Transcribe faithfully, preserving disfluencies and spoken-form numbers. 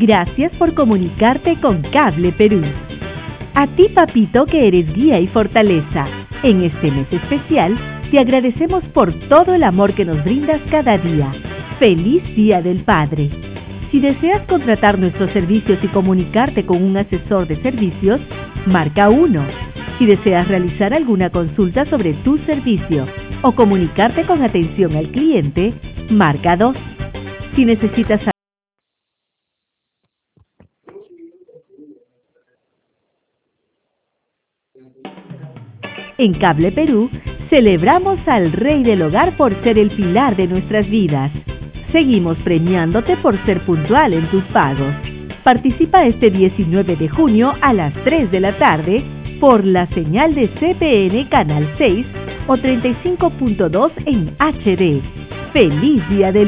Gracias por comunicarte con Cable Perú. A ti, papito, que eres guía y fortaleza, en este mes especial te agradecemos por todo el amor que nos brindas cada día. ¡Feliz Día del Padre! Si deseas contratar nuestros servicios y comunicarte con un asesor de servicios, marca uno. Si deseas realizar alguna consulta sobre tu servicio o comunicarte con atención al cliente, marca dos. Si necesitas En Cable Perú, celebramos al Rey del Hogar por ser el pilar de nuestras vidas. Seguimos premiándote por ser puntual en tus pagos. Participa este diecinueve de junio a las tres de la tarde por la señal de C P N Canal seis o treinta y cinco punto dos en H D. ¡Feliz Día del